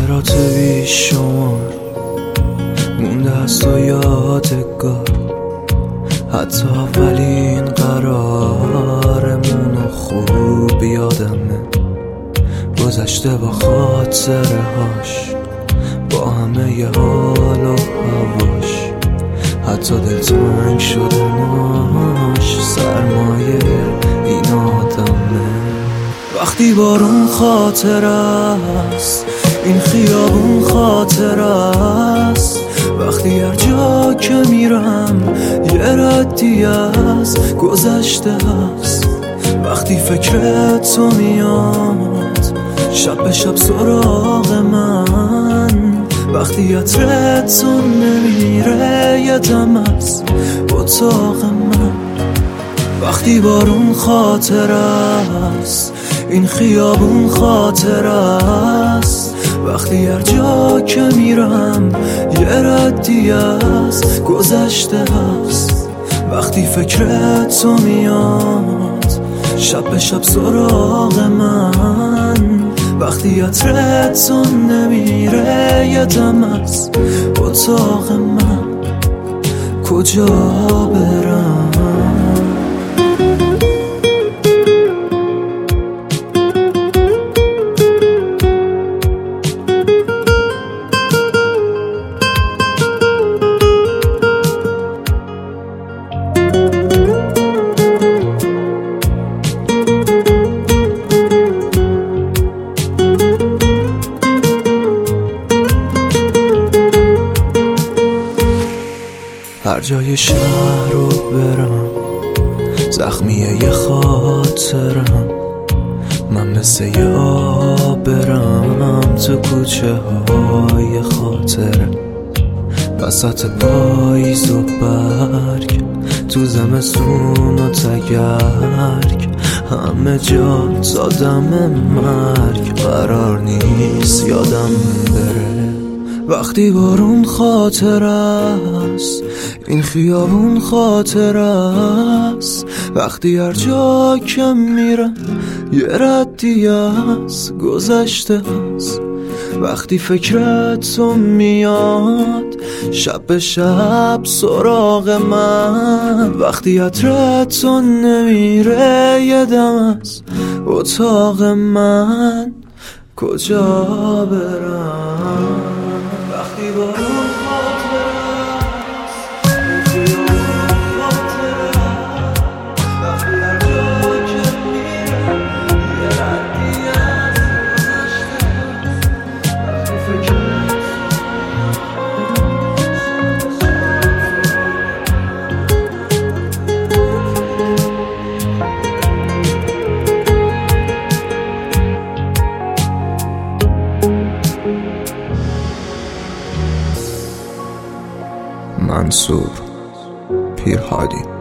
خاطرات بیشمار مونده از تو یادگار، حتی اولین قرارمونو خوب یادمه، گذشته با خاطره هاش، با همه ی حال و هواش، حتی دلتنگ شدناش سرمایه این آدمه. وقتی بارون خاطر است، این خیابون خاطر است، وقتی هر جا که میرم یه ردی از گذشته است، وقتی فکر تو میاد شب به شب سراغ من، وقتی عطر تو نمیره یه دم از اتاق من. وقتی بارون خاطر است، این خیابون خاطر است، وقتی هر جا که میرم یه ردی از گذشته است، وقتی فکر تو میاد شب به شب سراغ من، وقتی عطر تو نمیره یه دم از اتاق من. کجا برم؟ هر جای شهر رو برم زخمیه یه خاطرم، من مثل یه آبرم تو کوچه های خاطره، وسط پاییز و برگ، تو زمستون و تگرگ، همه جا تا دم مرگ قرار نیست یادم بره. وقتی بارون خاطر است، این خیابون خاطر است، وقتی هر جا که میرم یه ردی از گذشته است، وقتی فکرت تو میاد شب به شب سراغ من، وقتی عطرت تو نمیره یه دم از اتاق من. کجا برم؟ وقتی بارون خاطر است، این خیابون خاطر است، وقتی هر جا که میرم یه ردی از گذشته است، وقتی فکرت منصور پیرهادی.